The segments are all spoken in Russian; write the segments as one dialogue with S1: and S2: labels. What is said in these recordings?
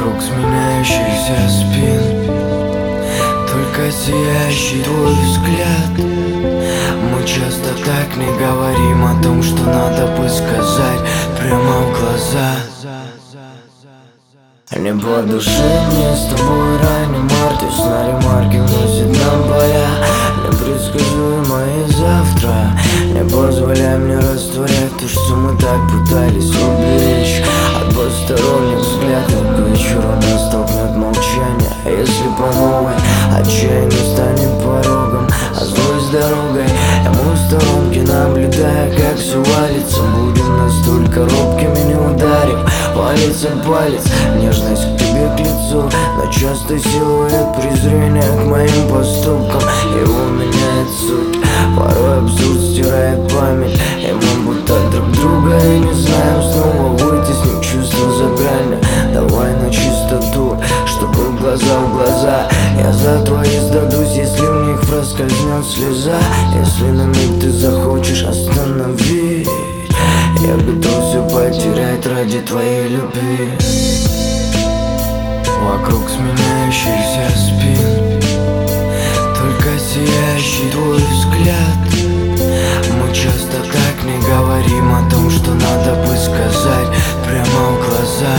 S1: Вокруг сменяющихся спин, только сияющий твой взгляд. Мы часто так не говорим о том, что надо бы сказать прямо в глаза. Не по душе мне с тобой ранним марте, на ремарки вносит нам поля. Непредсказуемое завтра не позволяй мне растворять то, что мы так пытались уберечь от посторонних взглядов. К вечеру нас столкнет молчание, если по новой отчаяние станет порогом, а злость дорогой. И мы в сторонке, наблюдая, как все валится, будем настолько робкими, не ударив палец о палец. Нежность к тебе к лицу, но часто силует презрения к моим поступкам. Его меняет суть, порой абсурд стирает память, и мы будто друг друга и не знаем снова вытеснить чувства за грани. Давай на чистоту, чтобы глаза в глаза. Я за твои сдадусь, если в них проскользнет слеза. Если на миг ты захочешь остановить, я готов все потерять ради твоей любви. Вокруг сменяющихся спин, только сияющий твой взгляд. Мы часто так не говорим о том, что надо бы сказать прямо в глаза.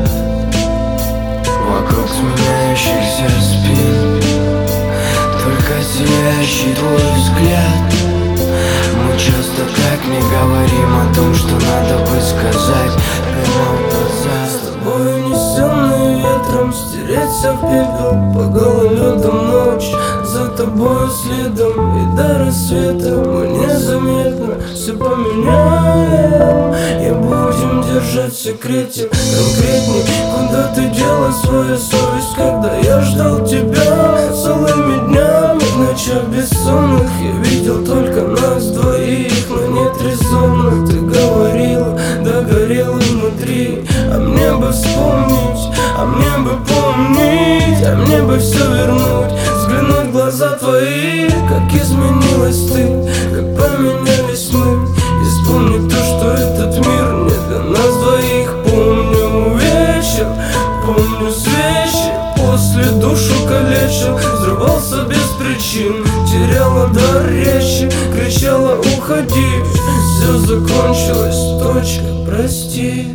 S1: Вокруг сменяющихся спин, только сияющий твой взгляд. Мы часто так не говорим о том, что надо бы сказать прямо в глаза.
S2: С тобой унесенный ветром, стереться в пепел по гололедам ночь. За тобою следом и до рассвета мы незаметно все поменяем. И будем держать в секрете конкретней, куда ты дела свою совесть, когда я ждал тебя целыми днями. В ночах бессонных я видел только нас двоих, но нет резонно. Ты говорила, да горела внутри, а мне бы вспомнить, а мне бы помнить, а мне бы все вернуть, взглянуть в глаза твои, как изменилась ты, как поменялись мы. И вспомнить то, что этот мир не для нас двоих. Помню вечер, помню свечи, после душу калечил, взрывался без причин, теряла дар речи, кричала уходи. Все закончилось, точка, прости.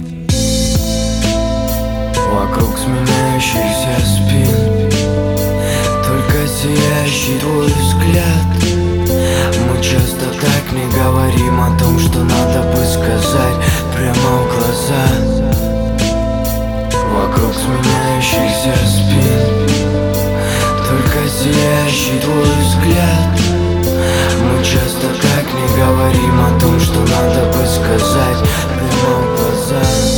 S1: Вокруг сменяющихся спин, только сияющий твой взгляд. Мы часто так не говорим о том, что надо бы сказать прямо в глаза. Вокруг сменяющихся спин, только сияющий твой взгляд. Мы часто так не говорим о том, что надо бы сказать прямо в глаза.